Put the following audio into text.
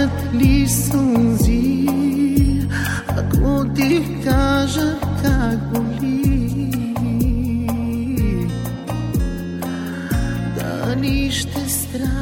капят ли сълзи, ако ти кажа как боли? Дали ще страда?